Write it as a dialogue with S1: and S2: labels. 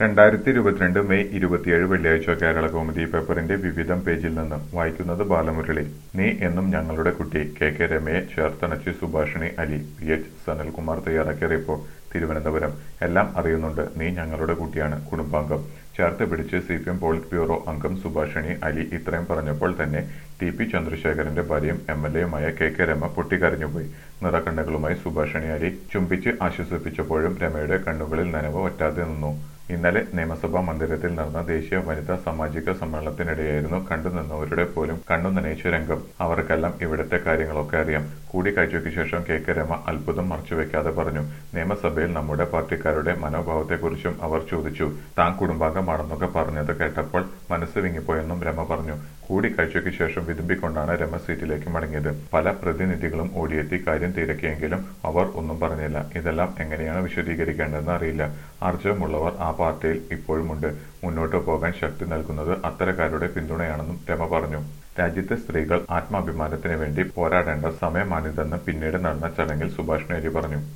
S1: 2022 May 27 വെള്ളിയാഴ്ച കേരളകൗമുദി പേപ്പറിന്റെ വിവിധം പേജിൽ നിന്ന് വായിക്കുന്നത് ബാലമുരളി. നീ എന്നും ഞങ്ങളുടെ കുട്ടി കെ രമയെ ചേർത്തണച്ച് സുഭാഷിണി അലി. PH സനൽകുമാർ തയ്യാറാക്കിയ റിപ്പോർട്ട്. തിരുവനന്തപുരം. എല്ലാം അറിയുന്നുണ്ട്, നീ ഞങ്ങളുടെ കുട്ടിയാണ്. കുടുംബാംഗം ചേർത്ത് പിടിച്ച് CPM പോളിറ്റ് ബ്യൂറോ അംഗം സുഭാഷിണി അലി ഇത്രയും പറഞ്ഞപ്പോൾ തന്നെ TP ചന്ദ്രശേഖരന്റെ ഭാര്യയും MLA-യുമായ കെ രമ പൊട്ടിക്കരഞ്ഞുപോയി. നിറക്കണ്ണുകളുമായി സുഭാഷിണി അലി ചുംബിച്ച് ആശ്വസിപ്പിച്ചപ്പോഴും രമയുടെ കണ്ണുകളിൽ നനവ് വറ്റാതെ നിന്നു. ഇന്നലെ നിയമസഭാ മന്ദിരത്തിൽ നടന്ന ദേശീയ വനിതാ സാമാജിക സമ്മേളനത്തിനിടെയായിരുന്നു കണ്ടുനിന്നവരുടെ പോലും കണ്ണു നനയിച്ച രംഗം. അവർക്കെല്ലാം ഇവിടുത്തെ കാര്യങ്ങളൊക്കെ അറിയാം. കൂടിക്കാഴ്ചയ്ക്ക് ശേഷം കെ രമ അത്ഭുതം മറച്ചുവെക്കാതെ പറഞ്ഞു. നിയമസഭയിൽ നമ്മുടെ പാർട്ടിക്കാരുടെ മനോഭാവത്തെക്കുറിച്ചും അവർ ചോദിച്ചു. താൻ കുടുംബാംഗമാണെന്നൊക്കെ പറഞ്ഞത് കേട്ടപ്പോൾ മനസ്സ് വിങ്ങിപ്പോയെന്നും രമ പറഞ്ഞു. കൂടിക്കാഴ്ചയ്ക്ക് ശേഷം വിതുമ്പിക്കൊണ്ടാണ് രമ സീറ്റിലേക്ക് മടങ്ങിയത്. പല പ്രതിനിധികളും ഓടിയെത്തി കാര്യം തിരക്കിയെങ്കിലും അവർ ഒന്നും പറഞ്ഞില്ല. ഇതെല്ലാം എങ്ങനെയാണ് വിശദീകരിക്കേണ്ടതെന്ന് അറിയില്ല. ആർജവമുള്ളവർ ആ പാർട്ടിയിൽ ഇപ്പോഴുമുണ്ട്. മുന്നോട്ടു പോകാൻ ശക്തി നൽകുന്നത് അത്തരക്കാരുടെ പിന്തുണയാണെന്നും രമ പറഞ്ഞു. രാജ്യത്തെ സ്ത്രീകൾ ആത്മാഭിമാനത്തിന് വേണ്ടി പോരാടേണ്ട സമയമാണിതെന്ന് പിന്നീട് നടന്ന ചടങ്ങിൽ സുഭാഷിണി അലി പറഞ്ഞു.